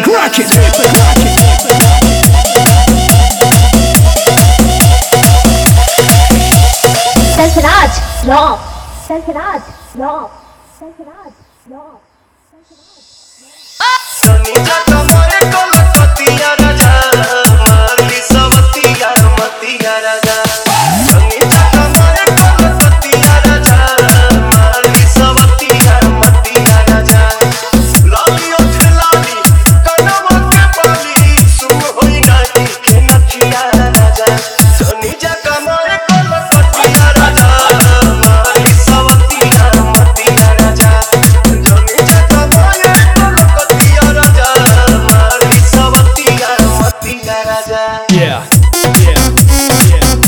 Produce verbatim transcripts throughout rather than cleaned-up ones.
crack it, keep it crack it. Sarfaraz, drop. Sarfaraz, drop. Sarfaraz, drop. Sonita kamare kolkatiya raja, mali savatiya matiya raja. Sonita kamare kolkatiya raja, mali savatiya matiya raja. Lali othlali, kanama ke bali, sum hoi nahi ke nathiya raja. Sonita kamare kolkatiya raja, mali savatiya matiya raja. Sonita kamare kolkatiya raja, mali savatiya matiya raja. Yeah, yeah, yeah, yeah.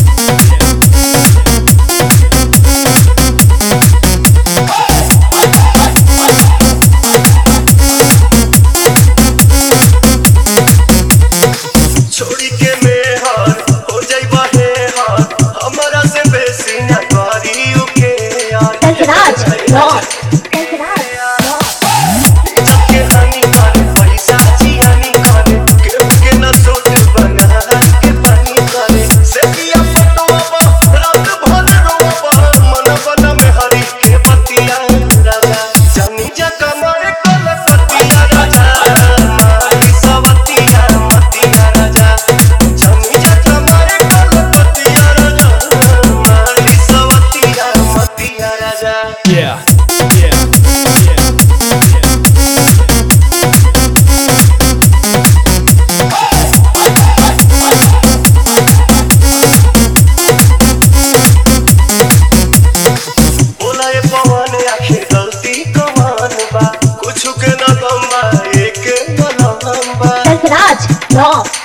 छोड़ी के मेहर हो जाइबा हे हार, हमरा से बेसी ना करी के यार। Sarfaraz, drop. Sarfaraz, drop. जबके हानि करे पैसा जियानी करे, केहू के ना सोच बना के पानी करे। से किया पटवा रात भर रोवा, मन बना में हरी के बतिया राजा। जानी जा कमाए कलकतिया राजा, मारी सवतिया मतिया राजा। जानी जा कमाए कलकतिया राजा, मारी सवतिया मतिया राजा। Yeah, yeah, yeah, yeah. बोला ये पवन आखिर गलती कमान बा, कुछ के ना गम बा, एक ना लम बा। Sarfaraz, drop.